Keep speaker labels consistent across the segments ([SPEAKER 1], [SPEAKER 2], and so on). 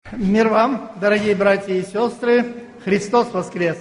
[SPEAKER 1] Мир вам, дорогие братья и сестры! Христос воскрес!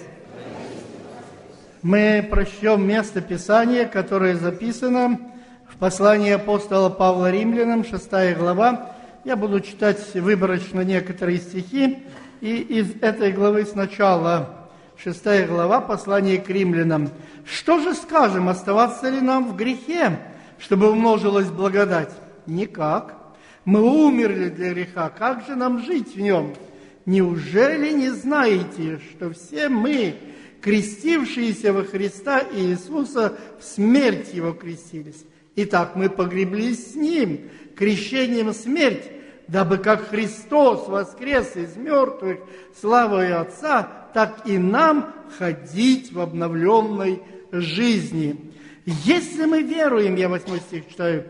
[SPEAKER 1] Мы прочтем место Писания, которое записано в послании апостола Павла Римлянам, 6 глава. Я буду читать выборочно некоторые стихи, и из этой главы сначала 6 глава, послание к римлянам. «Что же скажем, оставаться ли нам в грехе, чтобы умножилась благодать? Никак. Мы умерли для греха, как же нам жить в нем? Неужели не знаете, что все мы, крестившиеся во Христа Иисуса, в смерть Его крестились? Итак, мы погреблись с Ним, крещением в смерть, дабы как Христос воскрес из мертвых славою Отца, так и нам ходить в обновленной жизни. Если мы веруем, я 8 стих читаю,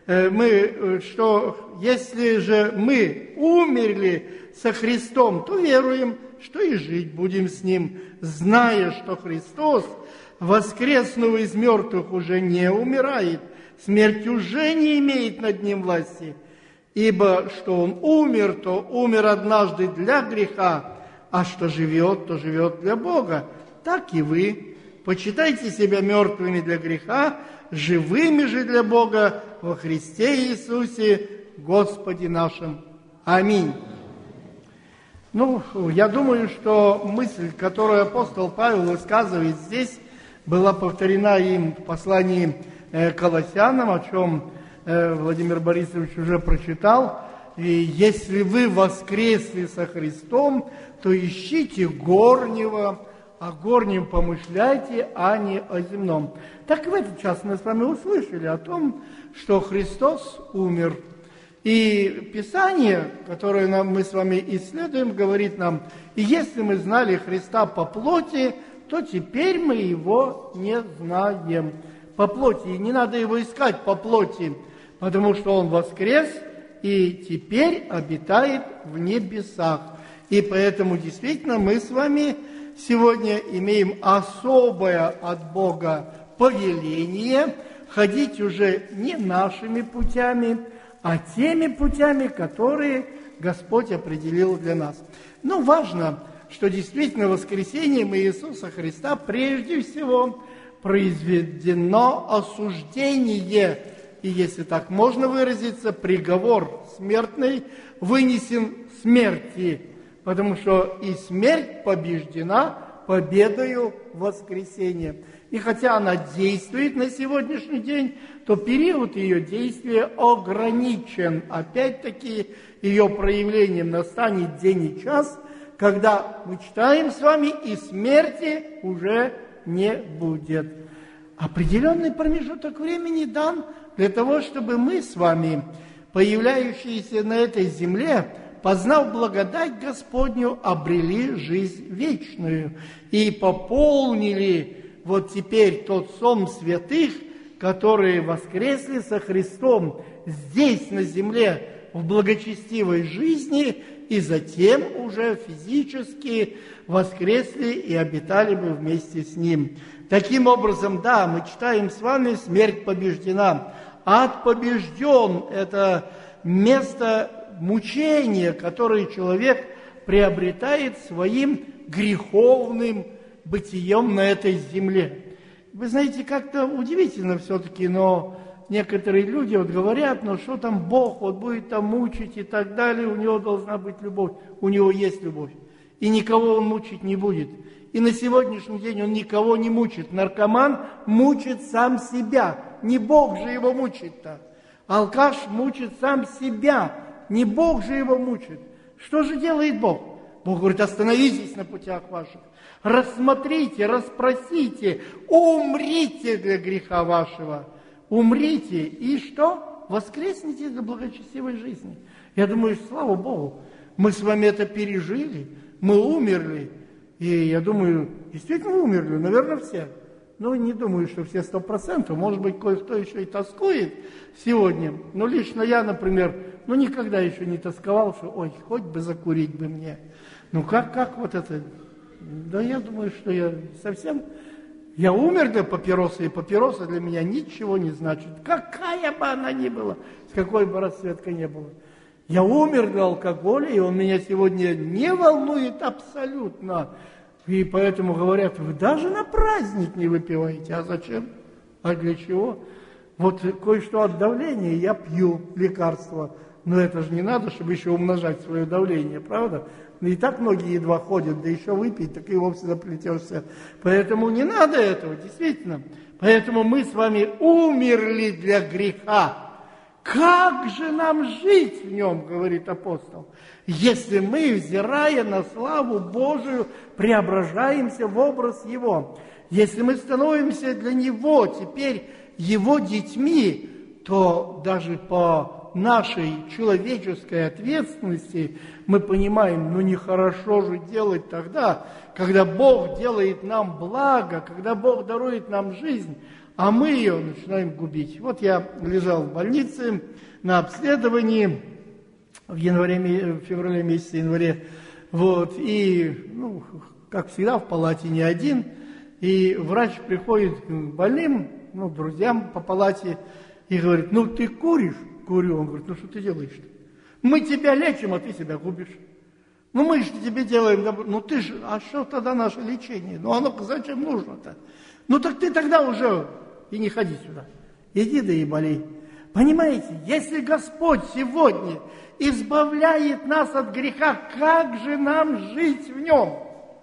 [SPEAKER 1] если же мы умерли со Христом, то веруем, что и жить будем с Ним, зная, что Христос, воскреснув из мертвых, уже не умирает, смерть уже не имеет над Ним власти, ибо что Он умер, то умер однажды для греха, а что живет, то живет для Бога. Так и вы. Почитайте себя мертвыми для греха, живыми же для Бога во Христе Иисусе, Господе нашим. Аминь». Я думаю, что мысль, которую апостол Павел высказывает здесь, была повторена им в послании к Колоссянам, о чем Владимир Борисович уже прочитал. «И если вы воскресли со Христом, то ищите горнего, о горнем помышляйте, а не о земном». Так в этот час мы с вами услышали о том, что Христос умер. И Писание, которое мы с вами исследуем, говорит нам: и если мы знали Христа по плоти, то теперь мы Его не знаем по плоти. И не надо Его искать по плоти, потому что Он воскрес и теперь обитает в небесах. И поэтому действительно мы с вами сегодня имеем особое от Бога повеление ходить уже не нашими путями, а теми путями, которые Господь определил для нас. Но важно, что действительно воскресением Иисуса Христа прежде всего произведено осуждение, и, если так можно выразиться, приговор смертный вынесен смерти, потому что и смерть побеждена победою воскресения. И хотя она действует на сегодняшний день, то период ее действия ограничен. Опять-таки, ее проявлением настанет день и час, когда мы читаем с вами, и смерти уже не будет. Определенный промежуток времени дан для того, чтобы мы с вами, появляющиеся на этой земле, познав благодать Господню, обрели жизнь вечную и пополнили вот теперь тот сон святых, которые воскресли со Христом здесь, на земле, в благочестивой жизни, и затем уже физически воскресли и обитали бы вместе с Ним. Таким образом, да, мы читаем с вами: смерть побеждена. Ад побежден. Это место мучения, которое человек приобретает своим греховным бытием на этой земле. Вы знаете, как-то удивительно все-таки, но некоторые люди говорят: что там Бог будет там мучить и так далее, у Него должна быть любовь. У Него есть любовь, и никого Он мучить не будет. И на сегодняшний день Он никого не мучит. Наркоман мучит сам себя, не Бог же его мучит-то. Алкаш мучит сам себя, не Бог же его мучит. Что же делает Бог? Бог говорит: остановитесь на путях ваших, рассмотрите, расспросите, умрите для греха вашего. Умрите, и что? Воскресните для благочестивой жизни. Я думаю, слава Богу, мы с вами это пережили, мы умерли. И я думаю, действительно умерли, наверное, все. Но не думаю, что все 100%. Может быть, кое-кто еще и тоскует сегодня. Но лично я, например, никогда еще не тосковал, что хоть бы закурить бы мне. Как вот это? Да я думаю, что я совсем... Я умер для папиросы, и папироса для меня ничего не значит. Какая бы она ни была, с какой бы расцветкой ни была. Я умер для алкоголя, и он меня сегодня не волнует абсолютно. И поэтому говорят, вы даже на праздник не выпиваете. А зачем? А для чего? Вот кое-что от давления я пью лекарства. Но это же не надо, чтобы еще умножать свое давление, правда? И так многие едва ходят, да еще выпить, так и вовсе заплетешься. Поэтому не надо этого, действительно. Поэтому мы с вами умерли для греха. Как же нам жить в нем, говорит апостол, если мы, взирая на славу Божию, преображаемся в образ Его? Если мы становимся для Него теперь Его детьми, то даже по нашей человеческой ответственности мы понимаем, ну нехорошо же делать тогда, когда Бог делает нам благо, когда Бог дарует нам жизнь, а мы ее начинаем губить. Вот я лежал в больнице на обследовании в феврале месяце, январе, вот, и, как всегда, в палате не один, и врач приходит к больным, друзьям по палате, и говорит, ты куришь? Курю. Он говорит, что ты делаешь-то? Мы тебя лечим, а ты себя губишь. Мы же тебе делаем добро. А что тогда наше лечение? Оно зачем нужно-то? Так ты тогда уже и не ходи сюда. Иди да и болей. Понимаете, если Господь сегодня избавляет нас от греха, как же нам жить в нем?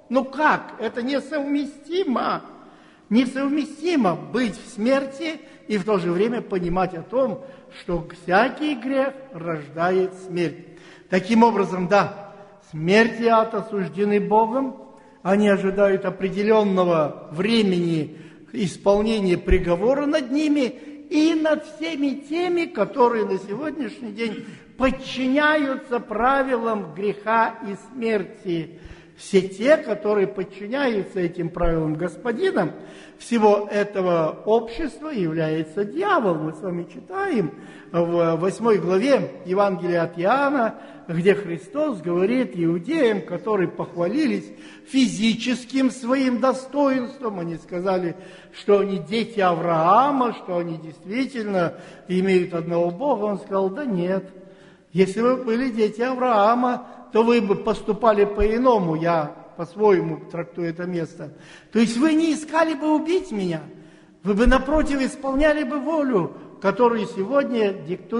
[SPEAKER 1] Как? Это несовместимо. Несовместимо быть в смерти и в то же время понимать о том, что всякий грех рождает смерть. Таким образом, да, смерть и ад осуждены Богом, они ожидают определенного времени исполнения приговора над ними и над всеми теми, которые на сегодняшний день подчиняются правилам греха и смерти. Все те, которые подчиняются этим правилам Господина, всего этого общества является дьявол. Мы с вами читаем в 8 главе Евангелия от Иоанна, где Христос говорит иудеям, которые похвалились физическим своим достоинством. Они сказали, что они дети Авраама, что они действительно имеют одного Бога. Он сказал, да нет, если вы были дети Авраама, то вы бы поступали по-иному, я по-своему трактую это место. То есть вы не искали бы убить меня, вы бы, напротив, исполняли бы волю, которую сегодня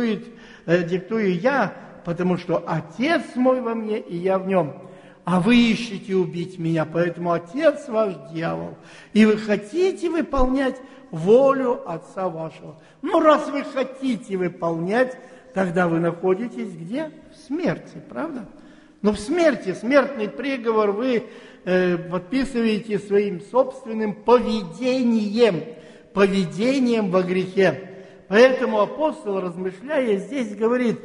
[SPEAKER 1] диктую я, потому что Отец мой во мне, и я в нем. А вы ищете убить меня, поэтому Отец ваш дьявол. И вы хотите выполнять волю Отца вашего. Раз вы хотите выполнять, тогда вы находитесь где? В смерти, правда? Но в смерти, смертный приговор вы подписываете своим собственным поведением во грехе. Поэтому апостол, размышляя, здесь говорит,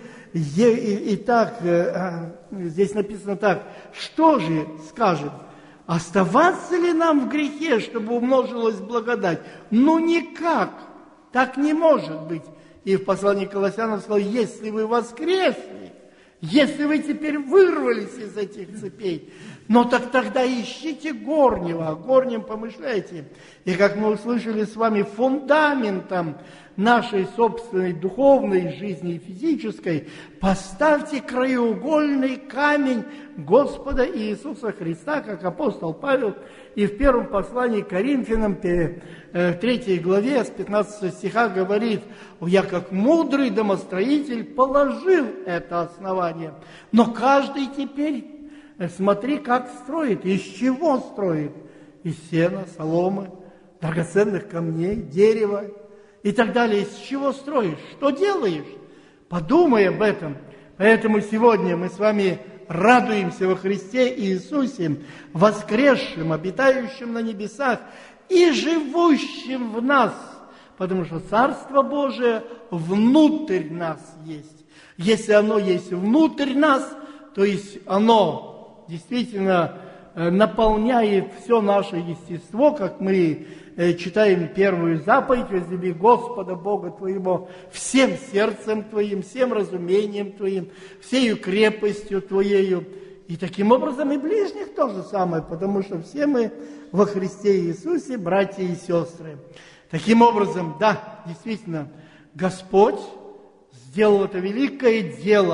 [SPEAKER 1] здесь написано так, что же скажем, оставаться ли нам в грехе, чтобы умножилась благодать? Никак, так не может быть. И в послании к Колоссянам сказал, если вы воскресли, если вы теперь вырвались из этих цепей, так тогда ищите горнего, о горнем помышляйте. И как мы услышали с вами, фундаментом нашей собственной духовной жизни и физической поставьте краеугольный камень Господа Иисуса Христа, как апостол Павел и в первом послании к Коринфянам, 3 главе, с 15 стиха говорит, я как мудрый домостроитель положил это основание, но каждый теперь смотри, как строит, из чего строит, из сена, соломы, драгоценных камней, дерева и так далее. Из чего строишь? Что делаешь? Подумай об этом. Поэтому сегодня мы с вами радуемся во Христе Иисусе, воскресшим, обитающим на небесах и живущим в нас, потому что Царство Божие внутрь нас есть. Если оно есть внутрь нас, то есть оно действительно наполняет все наше естество, как мы читаем первую заповедь: возлюби Господа Бога твоего всем сердцем твоим, всем разумением твоим, всею крепостью твоею. И таким образом и ближних то же самое, потому что все мы во Христе Иисусе братья и сестры. Таким образом, да, действительно, Господь сделал это великое дело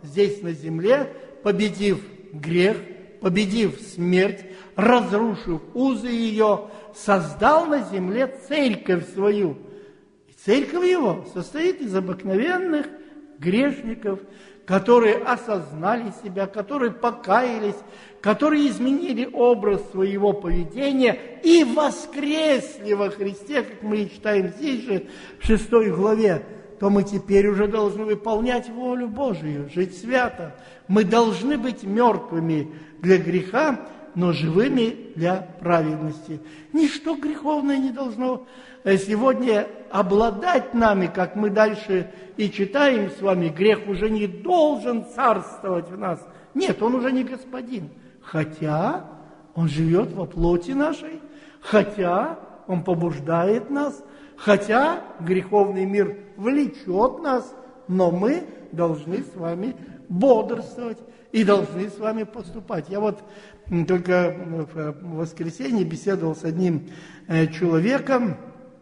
[SPEAKER 1] здесь на земле, победив грех, победив смерть, разрушив узы ее, создал на земле церковь свою. И церковь его состоит из обыкновенных грешников, которые осознали себя, которые покаялись, которые изменили образ своего поведения и воскресли во Христе, как мы читаем здесь же, в 6 главе, то мы теперь уже должны выполнять волю Божию, жить свято. Мы должны быть мертвыми для греха, но живыми для праведности. Ничто греховное не должно сегодня обладать нами, как мы дальше и читаем с вами. Грех уже не должен царствовать в нас. Нет, он уже не господин. Хотя он живет во плоти нашей, хотя он побуждает нас, хотя греховный мир влечет нас, но мы должны с вами бодрствовать и должны с вами поступать. Я вот только в воскресенье беседовал с одним человеком,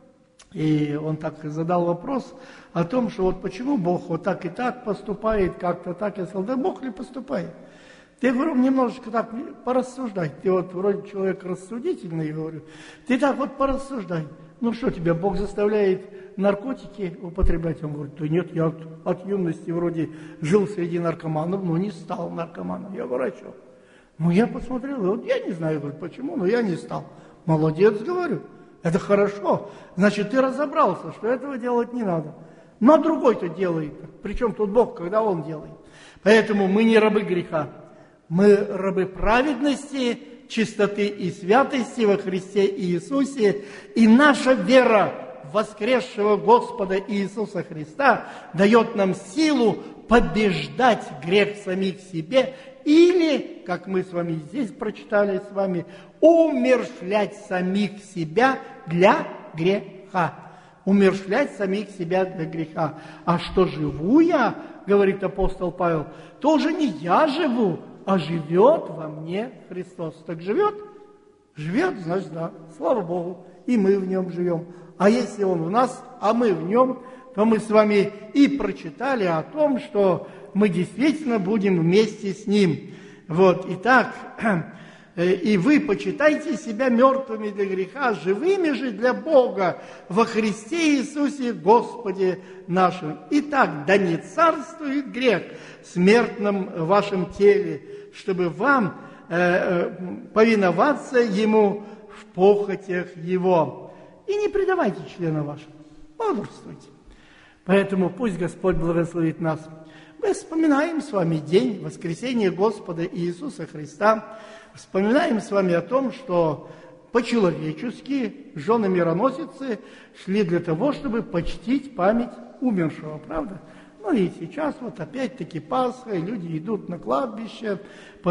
[SPEAKER 1] и он так задал вопрос о том, что вот почему Бог вот так и так поступает, как-то так. Я сказал, да Бог ли поступает? Я говорю, немножечко так порассуждай. Ты вот вроде человек рассудительный, говорю. Ты так вот порассуждай. Ну что, тебя Бог заставляет наркотики употреблять? Он говорит, да нет, я от юности вроде жил среди наркоманов, но не стал наркоманом. Я говорю, а что? Ну я посмотрел, вот я не знаю, говорю, почему, но я не стал. Молодец, говорю, это хорошо. Значит, ты разобрался, что этого делать не надо. Но другой-то делает. Причем тут Бог, когда Он делает. Поэтому мы не рабы греха. Мы рабы праведности, чистоты и святости во Христе Иисусе. И наша вера в воскресшего Господа Иисуса Христа дает нам силу побеждать грех в самих себе или, как мы с вами здесь прочитали с вами, умерщвлять самих себя для греха. Умерщвлять самих себя для греха. А что живу я, говорит апостол Павел, то уже не я живу, а живет во мне Христос. Так живет? Живет, значит, да. Слава Богу. И мы в нем живем. А если Он в нас, а мы в нем, то мы с вами и прочитали о том, что мы действительно будем вместе с Ним. Вот, итак, и вы почитайте себя мертвыми для греха, живыми же для Бога во Христе Иисусе Господе нашим. Итак, да не царствует грех в смертном вашем теле, чтобы вам повиноваться Ему в похотях Его. И не предавайте члена вашего, бодрствуйте. Поэтому пусть Господь благословит нас. Мы вспоминаем с вами день воскресения Господа Иисуса Христа. Вспоминаем с вами о том, что по-человечески жены-мироносицы шли для того, чтобы почтить память умершего, правда? Ну и сейчас вот опять-таки Пасха, и люди идут на кладбище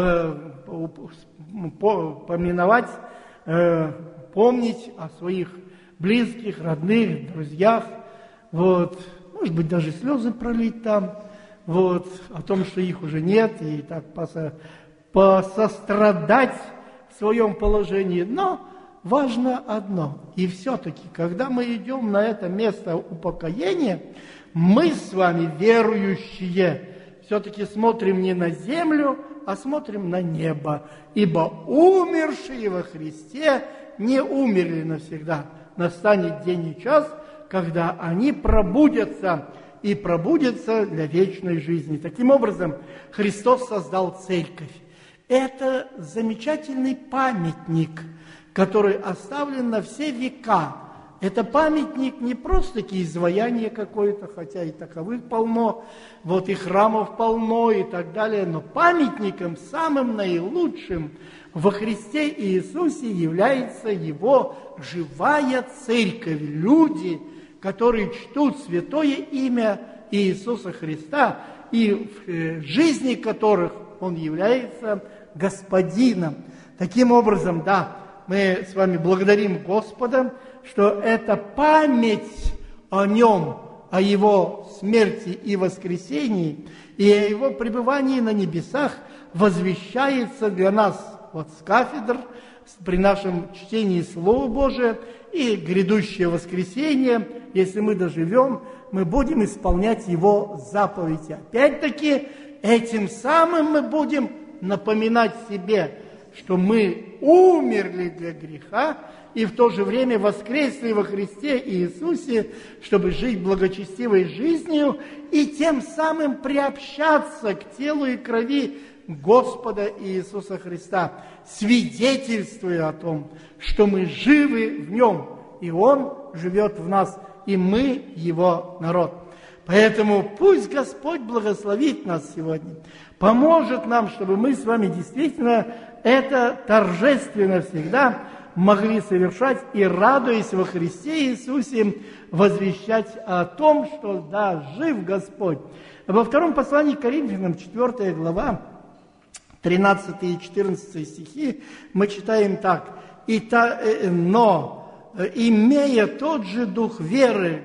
[SPEAKER 1] поминовать, помнить о своих близких, родных, друзьях, вот, может быть, даже слезы пролить там, вот, о том, что их уже нет, и так посострадать в своем положении. Но важно одно, и все-таки, когда мы идем на это место упокоения, мы с вами, верующие, все-таки смотрим не на землю, а смотрим на небо, ибо умершие во Христе не умерли навсегда. Настанет день и час, когда они пробудятся, и пробудятся для вечной жизни. Таким образом, Христос создал церковь. Это замечательный памятник, который оставлен на все века. Это памятник не просто-таки изваяние какое-то, хотя и таковых полно, вот и храмов полно и так далее, но памятником самым наилучшим во Христе Иисусе является Его живая церковь. Люди, которые чтут святое имя Иисуса Христа и в жизни которых Он является Господином. Таким образом, да, мы с вами благодарим Господа, что эта память о Нем, о Его смерти и воскресении, и о Его пребывании на небесах возвещается для нас вот с кафедр, при нашем чтении Слова Божия, и грядущее воскресенье, если мы доживем, мы будем исполнять Его заповеди. Опять-таки, этим самым мы будем напоминать себе, что мы умерли для греха и в то же время воскресли во Христе Иисусе, чтобы жить благочестивой жизнью и тем самым приобщаться к телу и крови Господа Иисуса Христа, свидетельствуя о том, что мы живы в Нем, и Он живет в нас, и мы Его народ. Поэтому пусть Господь благословит нас сегодня, поможет нам, чтобы мы с вами действительно это торжественно всегда могли совершать и, радуясь во Христе Иисусе, возвещать о том, что да, жив Господь. Во втором послании к Коринфянам, 4 глава, 13 и 14 стихи, мы читаем так. «Но, имея тот же дух веры,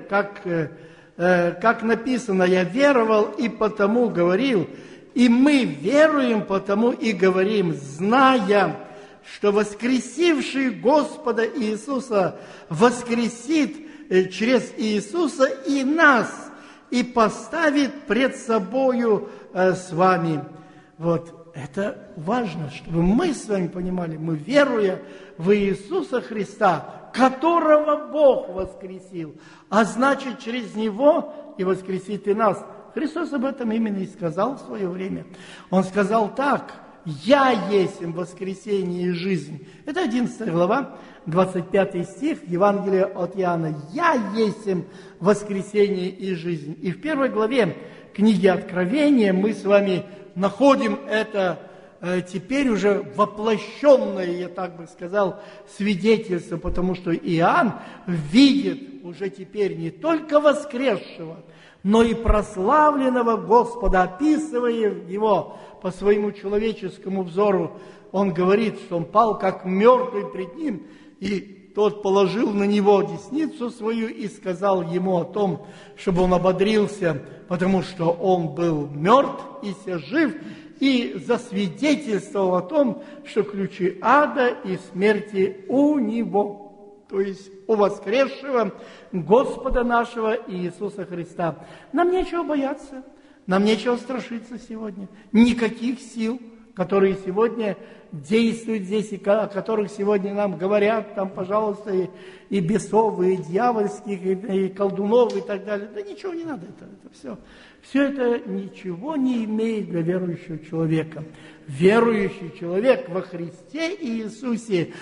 [SPEAKER 1] как написано, я веровал и потому говорил, и мы веруем, потому и говорим, зная, что воскресивший Господа Иисуса воскресит через Иисуса и нас, и поставит пред собою с вами». Вот это важно, чтобы мы с вами понимали, мы, веруя в Иисуса Христа, которого Бог воскресил, а значит, через Него и воскресит и нас. Христос об этом именно и сказал в свое время. Он сказал так: «Я есть воскресение и жизнь». Это 11 глава, 25 стих Евангелия от Иоанна. «Я есть воскресение и жизнь». И в 1 главе книги Откровения мы с вами находим это теперь уже воплощенное, я так бы сказал, свидетельство, потому что Иоанн видит уже теперь не только воскресшего, но и прославленного Господа, описывая Его по своему человеческому взору. Он говорит, что он пал как мертвый пред Ним, и тот положил на Него десницу свою и сказал Ему о том, чтобы он ободрился, потому что он был мертв и се жив, и засвидетельствовал о том, что ключи ада и смерти у Него, то есть у воскресшего Господа нашего Иисуса Христа. Нам нечего бояться, нам нечего страшиться сегодня, никаких сил, которые сегодня действуют здесь, и о которых сегодня нам говорят, там, пожалуйста, и бесов, и дьявольских, и колдунов, и так далее. Да ничего не надо, это все. Все это ничего не имеет для верующего человека. Верующий человек во Христе Иисусе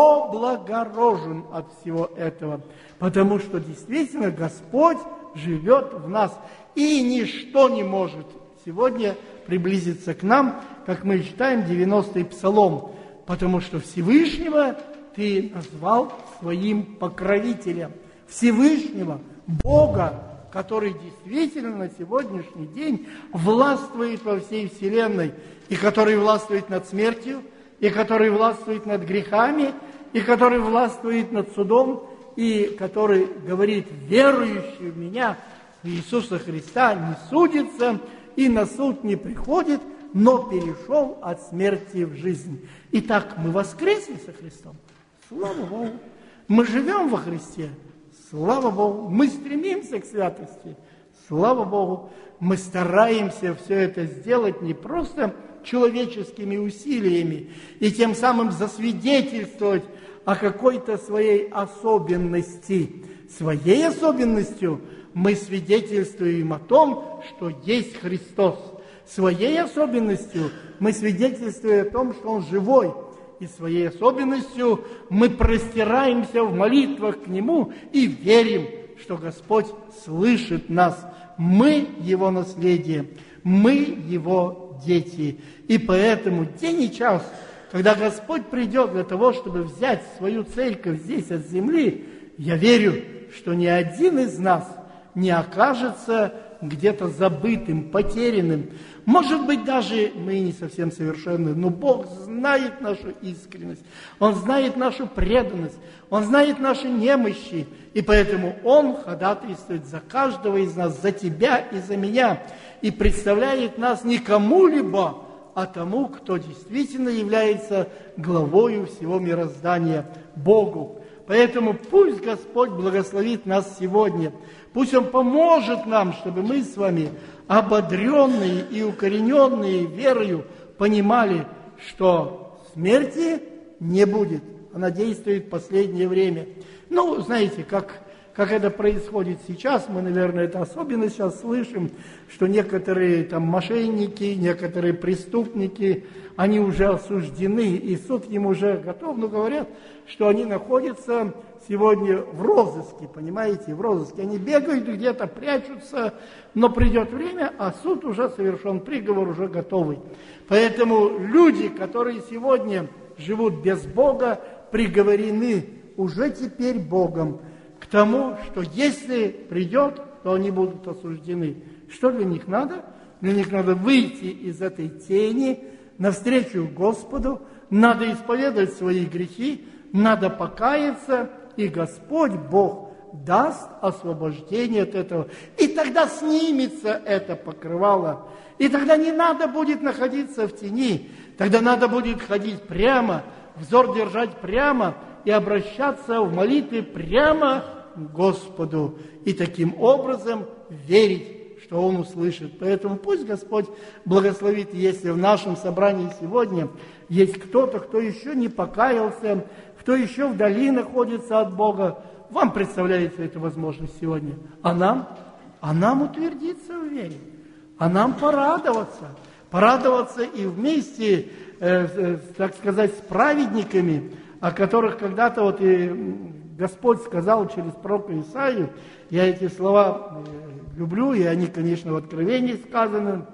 [SPEAKER 1] облагорожен от всего этого, потому что действительно Господь живет в нас, и ничто не может сегодня приблизиться к нам, как мы читаем 90-й псалом, потому что Всевышнего ты назвал своим покровителем. Всевышнего, Бога, который действительно на сегодняшний день властвует во всей вселенной, и который властвует над смертью, и который властвует над грехами, и который властвует над судом, и который говорит: верующий в меня, в Иисуса Христа, не судится и на суд не приходит, но перешел от смерти в жизнь. Итак, мы воскресли со Христом. Слава Богу. Мы живем во Христе. Слава Богу. Мы стремимся к святости. Слава Богу. Мы стараемся все это сделать не просто человеческими усилиями и тем самым засвидетельствовать о какой-то своей особенности. Своей особенностью мы свидетельствуем о том, что есть Христос. Своей особенностью мы свидетельствуем о том, что Он живой. И своей особенностью мы простираемся в молитвах к Нему и верим, что Господь слышит нас. Мы Его наследие, мы Его дети. И поэтому день и час, когда Господь придет для того, чтобы взять свою церковь здесь от земли, я верю, что ни один из нас не окажется где-то забытым, потерянным. Может быть, даже мы не совсем совершенны, но Бог знает нашу искренность, Он знает нашу преданность, Он знает наши немощи, и поэтому Он ходатайствует за каждого из нас, за тебя и за меня, и представляет нас не кому-либо, а тому, кто действительно является главою всего мироздания, Богу. Поэтому пусть Господь благословит нас сегодня. Пусть Он поможет нам, чтобы мы с вами, ободренные и укорененные верою, понимали, что смерти не будет. Она действует в последнее время. Ну, знаете, как это происходит сейчас, мы, наверное, это особенно сейчас слышим, что некоторые там мошенники, некоторые преступники, они уже осуждены, и суд им уже готов, но говорят, что они находятся сегодня в розыске, понимаете, в розыске. Они бегают где-то, прячутся, но придет время, а суд уже совершен, приговор уже готовый. Поэтому люди, которые сегодня живут без Бога, приговорены уже теперь Богом к тому, что если придет, то они будут осуждены. Что для них надо? Для них надо выйти из этой тени навстречу Господу, надо исповедовать свои грехи, надо покаяться, и Господь Бог даст освобождение от этого. И тогда снимется это покрывало, и тогда не надо будет находиться в тени, тогда надо будет ходить прямо, взор держать прямо и обращаться в молитве прямо к Господу. И таким образом верить, что Он услышит. Поэтому пусть Господь благословит, если в нашем собрании сегодня есть кто-то, кто еще не покаялся, кто еще вдали находится от Бога. Вам представляется эта возможность сегодня. А нам утвердиться в вере. А нам порадоваться и вместе, так сказать, с праведниками, о которых когда-то вот и Господь сказал через пророка Исаию. Я эти слова люблю, и они, конечно, в Откровении сказаны.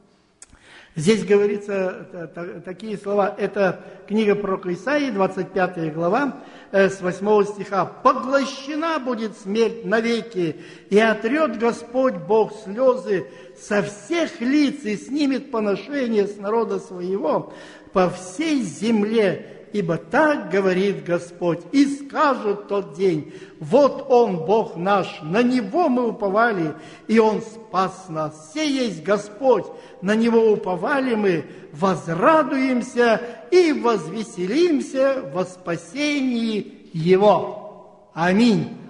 [SPEAKER 1] Здесь говорится такие слова. Это книга пророка Исаии, 25 глава, с 8 стиха. «Поглощена будет смерть навеки, и отрет Господь Бог слезы со всех лиц, и снимет поношение с народа своего по всей земле. Ибо так говорит Господь, и скажет тот день, вот Он, Бог наш, на Него мы уповали, и Он спас нас. Сей есть Господь, на Него уповали мы, возрадуемся и возвеселимся во спасении Его». Аминь.